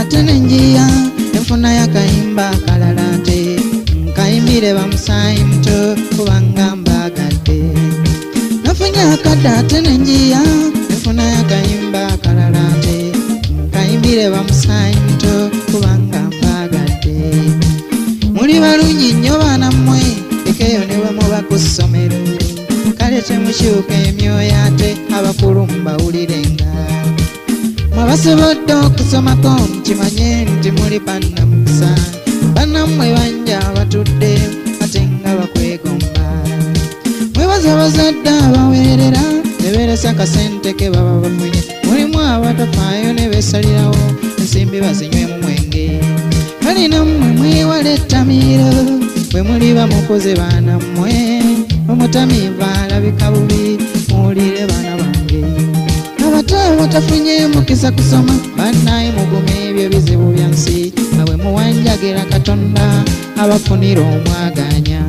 ate nenjiya enfuna y'akayimba akalala nte nkayimbire bamusayi muto kubanga mbagadde. Nafunye akadde ate nenjiya enfuna y'akayimba akalala nte nkayimbire bamusayi muto kubanga mbagadde. Muli balungi nnyo baana mmwe ekeyo ne bwe muba ku ssomero kale temukyuka emyoyo ate abakulu mbawulirenga. Mwabasobodde okusomako mukimanye nti muli bannamukisa bannammwe banja batudde ate nga bakwegomba. Mwebaza abazadde abaweerera ne beeresa akasente ke baba bafunye. Mulimu abatafaayo ne beesalirawo ensimbi bazinywemu mwenge. Kale nammwe mwewale ettamiiro bwe muli bamukoze baana mmwe omutamiivu alabika bubi muwulire baana bange. Abato abatafunye mukisa kusoma bannaye mugume ebyo bizibu bya nsi nga bwe muwanjagira Katonda abafunira omwaganya.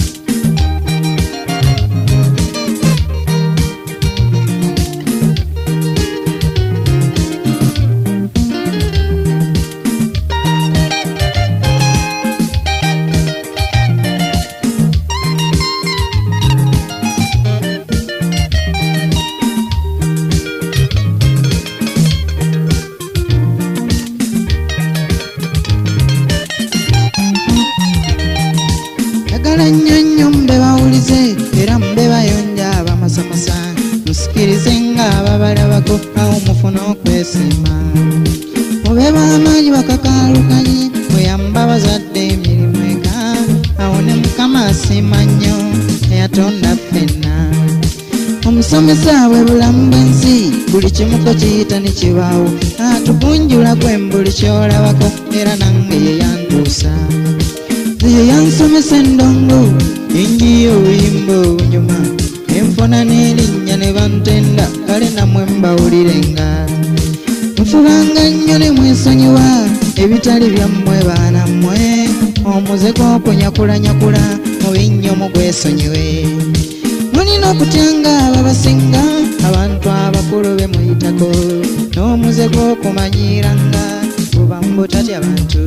Nnyo mbe bawulize era mbe bayonja abamasamasa musikirize nga ababalabako awo mufuna okwesiima. Mube b'amaanyi bakakaalukanye muyamba bazadde emirimu eka awo ne Mukama asiima nnyo eyatonda ffenna. Omusomesa bwe bulamu bw'ensi buli kimuko kiyita ne kibaawo atugunjula gwe buli kyolabako era nange ye yantuusa. Ye yansomesa endongo enjiyo obuyimba obunyuma enfuna n'erinnya ne bantenda kale nammwe mbawulirenga. Nfubanga nnyo ne mwesonyiwa ebitali byammwe baana mmwe omuze gw'okunyakulanyakula mubi nnyo mugwesonyiwe. Mulina okutyanga ababasinga abantu abakulu be muyitako n'omuze gw'okumanyiranga buba mbutatya bantu.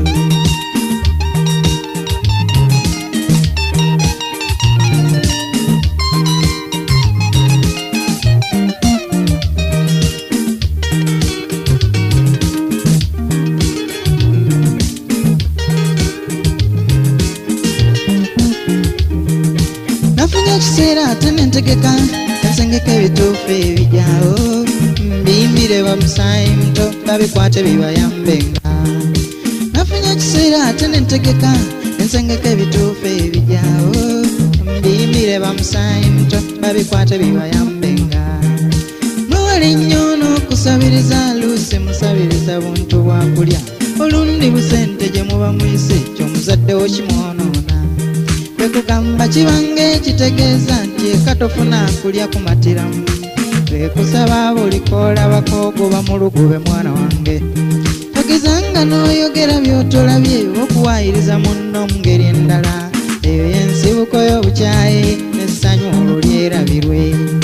Ekiseera ate nentegeka ensengeka ebituufu ebijaawo mbiyimbire bamusayi muto babikwate bibayambenga. Nafunye ekiseera ate nentegeka ensengeka ebituufu ebijaawo mbiyimbire bamusayi muto babikwate bibayambenga. Mwewale nnyo n'okusabiriza luusi musabiriza buntu bwakulya olundi busente gye muba muyise ky'omuzaddewo kimwonoona. Kugamba kibange kitegeeza nti eka tofuna kulya kumatiramu. Twekusaba buli koolabako ogoba mu lugube mwana wange. Togezanga n'oyogera by'otolabye okuwaayiriza munno mu ngeri endala. Eyo y'ensibuko y'obukyayi n'essanyu olwo lyerabirwe.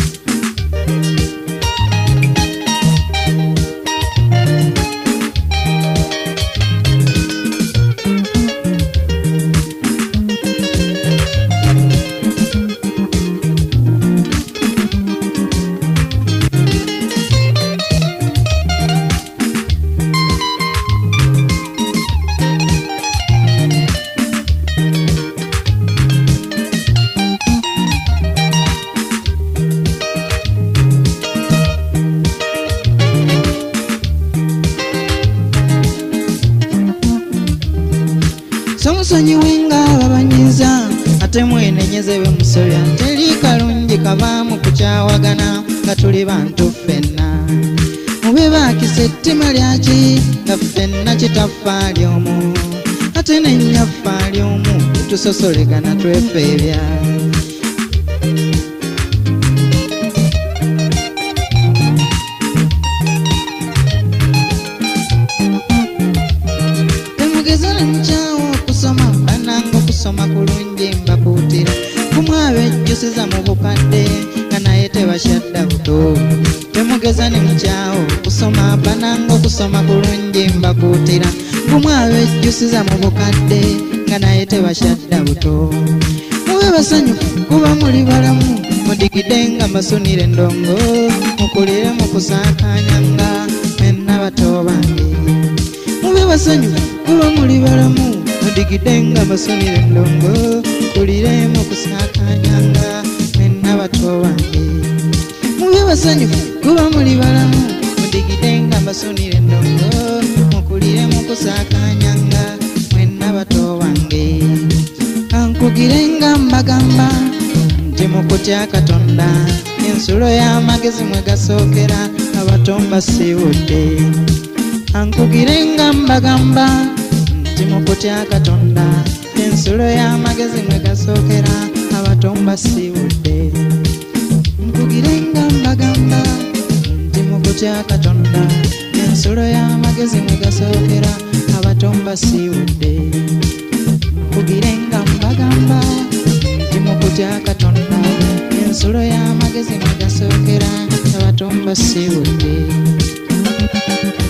Somusonyiwenga ababanyiza ate mwenenyeze bwe musobya teri kalungi kavaamu kukyawagana nga tuli bantu ffenna. Mube baakisa ettima lyaki nga ffenna kitaffa ly'omu ate nennyaffa ly'omu tusosolegana twefeebya. Temugeza ne mukyawo okusoma bananga okusoma kulungi mbakuutira kumwaba ejjusiza mu bukadde nga naye tebakyadda buto. Temugeza ne mukyawo okusoma bananga nga okusoma kulungi mbakuutira gumwe abejjusiza mu bukadde nga naye tebakyadda buto mube basanyufu kuba muli balamu mudigide nga masunire endongo mukulire mu kusaakanyanga mwenna bato bange mube basanyufu kuba muli balamu mudigide nga masunire endongo mukulire mu kusaakanyanga mwenna bato bange mube basanyufu kuba muli balamu mudigide nga masunire endongo mukulire mu kusaakanyanga mwenna bato bange kankugire nga mbagamba nti mu kutya Katonda ensulo y'amagezi mwe gasookera abato mbasiibudde kankugire nga mbagamba nti mu kutya Katonda ensulo y'amagezi mwe gasookera abato mbasiibudde nkugire nga mbagamba nti mu kutya Katonda ensulo y'amagezi mwe gasookera abato mbasiibudde nkugire nga mbagamba nti mu kutya Katonda ensulo y'amagezi mwe gasookera abato mbasiibudde